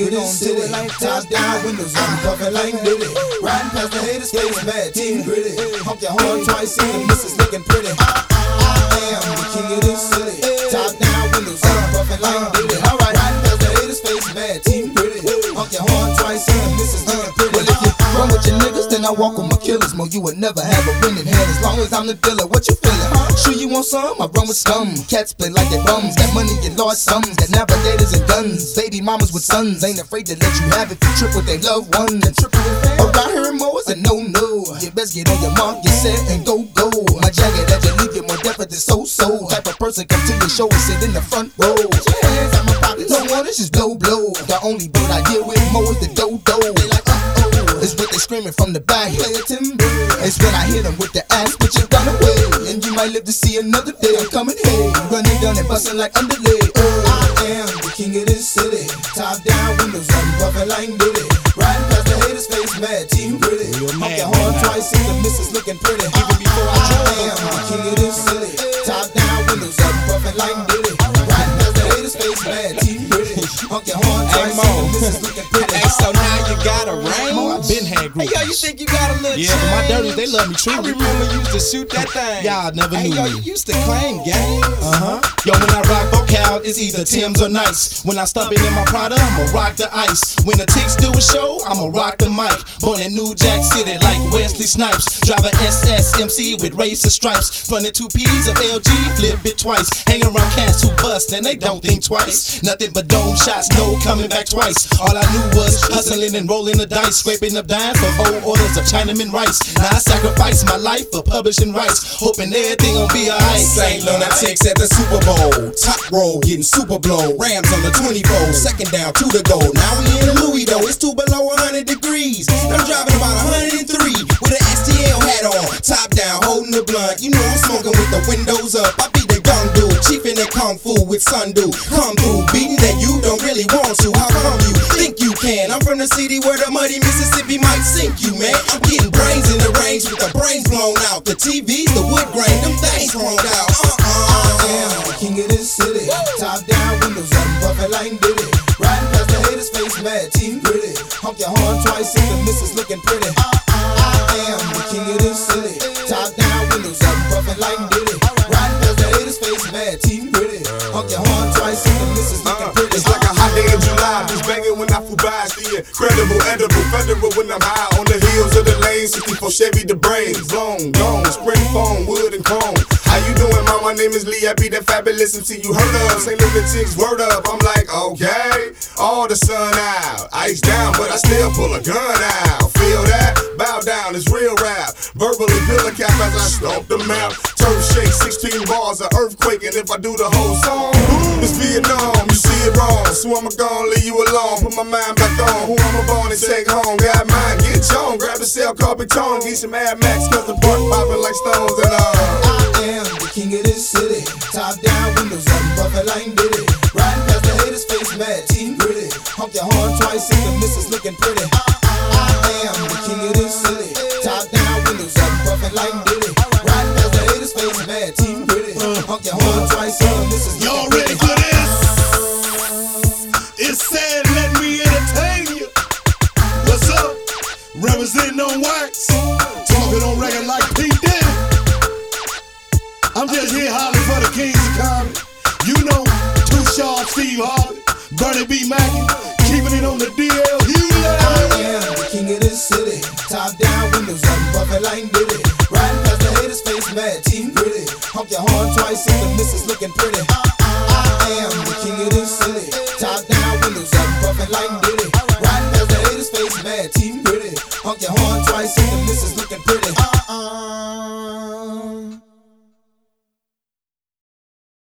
of this city. Top down, windows up, puffin' like Diddy. Riding past the haters' face, mad, team gritty. Honk your horn twice, see the missus looking pretty. I am the king of this city. Top down, windows up, puffin' like Diddy. Riding past the haters' face, mad, team gritty. Honk your horn twice, see the missus looking pretty. Well, if you run with your niggas, then I walk with my killers. Mo, you would never have a winning hand as long as I'm the dealer. What you feeling? Sure you want some? I run with scum. Cats play like they bums. Got money and large sums. Got navigators and guns. Baby mamas with sons. Ain't afraid to let you have it. You trip with their loved one and trip with their around here more is a no-no. You best get on your mark, get set, and go. My jacket that you leave you more definite than so-so. Type of person come to your show and sit in the front row. Put your hands on my pockets. No one, it's just blow. The only bird I deal with more is the dodo. They like, it's what they screaming from the back. Play a timber. It's when I hit them with the ass, but you run away. And you might live to see another day. I'm coming here, running down and busting like underlay. I am the king of this city. Top down, windows up, puffin' like Diddy. Riding past the haters' face, mad, team gritty. Honk your horn twice, see the missus looking pretty. Even before I am the king of this city. Top down, windows up, puffin' like Diddy. Riding past the haters' face, mad, team gritty. Honk your horn twice, see the missus looking pretty. Hey, so now you got a ring? Been had groupies. Hey, yo, you think you got a little Yeah, but my dirties, they love me I truly. remember you used to shoot that thing. Y'all never Hey, knew yo, me. you used to claim games. Yo, when I rock vocal, it's either Tim's or Nice. When I step in my Prada, I'ma rock the ice. When the ticks do a show, I'ma rock the mic. Born in New Jack City like Wesley Snipes. Drive a SSMC with racer stripes. Running 2 P's of LG, flip it twice. Hang around cats who bust and they don't think twice. Nothing but dome shots, no coming back twice. All I knew was hustling and rolling the dice, scraping up dimes for whole orders of Chinaman rice. Now I sacrifice my life for publishing rights, hoping everything gon' be alright. St. Lunatics at the Super Bowl. Top roll, getting super blow. Rams on the 20-fold. Second down, 2 to go. Now we in the Louis though. It's 2 below 100 degrees. I'm driving about 103 with an STL hat on. Top down, holding the blunt. You know I'm smoking with the windows up. I be the gun dude, chief in that kung fu with Sundu. Come through, beating that you don't really want to. How come you think you can? I'm from the city where the muddy Mississippi might sink you, man. I'm getting brains in the range with the brains blown out. The TVs, the wood grain, them things chromed out. I am the king of this city. Top down, windows up, puffin' like Diddy. Riding past the haters' face, mad, team gritty. Honk your horn twice, see the missus looking pretty. I am the king of this city. Top down, windows up, puffin' like Diddy. Riding past the haters' face, mad, team gritty. Honk your horn twice, see the missus looking pretty. It's like a hot day in July, just banging when I flew by. The incredible, edible, federal when I'm high on the heels of the lane. 64 Chevy, the brains blown, gone. Spring foam, wood and chrome. How you doing, mom? My name is Lee. I be that fabulous MC you heard of. St. Lunatics, word up. I'm like, okay. All the sun out, ice down, but I still pull a gun out. Feel that? Bow down, it's real rap. Verbally pillar cap as I stomp the map. Turf shake, 16 bars, an earthquake, and if I do the whole song, it's Vietnam. You see it wrong, so I'ma gonna leave you alone. Put my mind back on who I'ma born and take home. Got mine, get on. Grab the cell, carpet tone. Get some Mad Max, cause the park poppin' like stones and I am the king of this city. Top down, windows up, puffin' like Diddy. Riding past the haters' face, mad, team gritty. Honk your horn twice, see the missus looking pretty. I am the king of this city. Top down, windows up, puffin' like Diddy. Riding past the haters' face, mad, team gritty. Honk your horn twice, see the missus Y'all looking ready pretty. for this? It's said, let me entertain you. What's up? Representing on wax, talking on record like P. Diddy. I'm just here hollering for the kings of comedy. You know, Too Sharp, Steve Harvey, Bernie B. Mackey, keeping it on the DL. I am the king of this city. Top down, windows up, puffin' like Diddy. Riding past the haters' face, mad, team gritty. Honk your horn twice, see the missus looking pretty. I am the king of this city.